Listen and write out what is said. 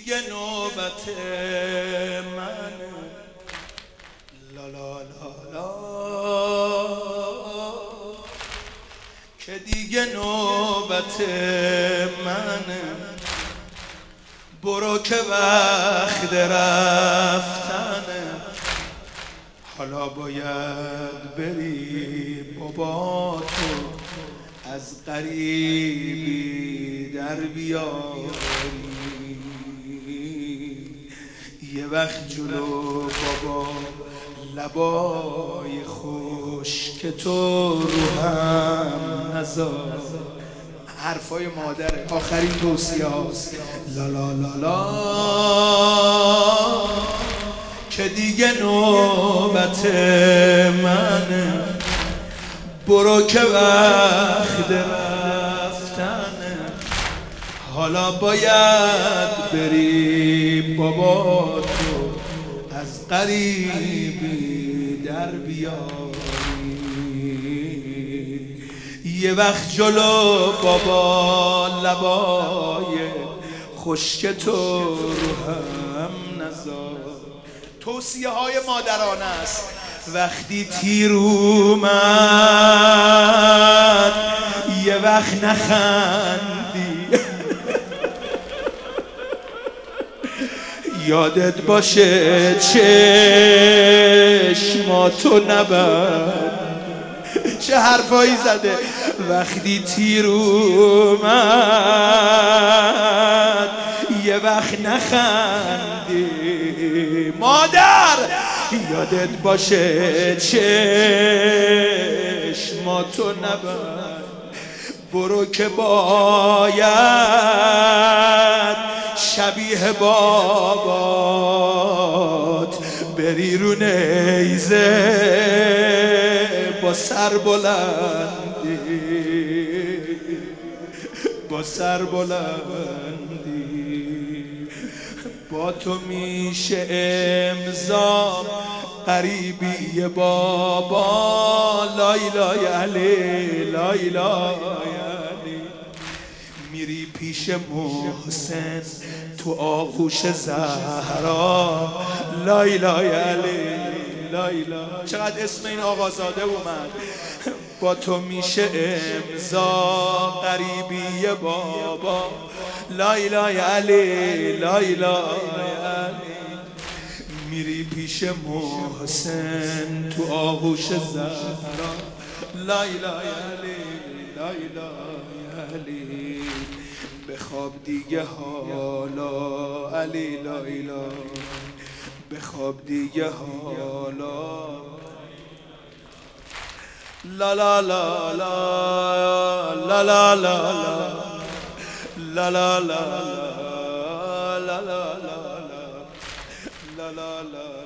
دیگه نوبت منه. لا لا لا لا که دیگه نوبت منه. برو که وقت رفتنه. حالا باید بری بابا تو از غریبی در بیاری. یه وقت جلو بابا لبای خوش که تو رو هم نذار. حرفای مادره، آخرین توصیه هاست. لا لا لا لا که دیگه نوبت منه. برو که وقت رفتنه. حالا باید بری بابا تو از غریبی در بیاری. یه وقت جلو بابا لبای خشک تو رو هم نذار. توصیه های مادرانه است. وقتی تیر اومد یه وقت نخندی. یادت باشه چشماتو نبند. چه حرفایی زده. وقتی تیر اومد یه وقت نخندی. مادر یادت باشه چشماتو نبند. برو که باید شبیه بابات بری رو نیزه با سر بلندی. با سر بلندی با تو میشه امضا غریبی بابا. لای لای علی لای لای علی. میری پیش محسن تو آغوش زهرا. لای لای علی لای لای. چقدر اسم این آقازاده اومد. با تو میشه امضا غریبی بابا. لای لای علی لای لای علی. میری پیش محسن تو آغوش زهرا. لای لای علی لای لای علی. بخواب دیگه حالا علی لای لای. بخواب دیگه حالا. لا لا لا لا لا لا لا لا لا لا لا لا لا لا لا لا لا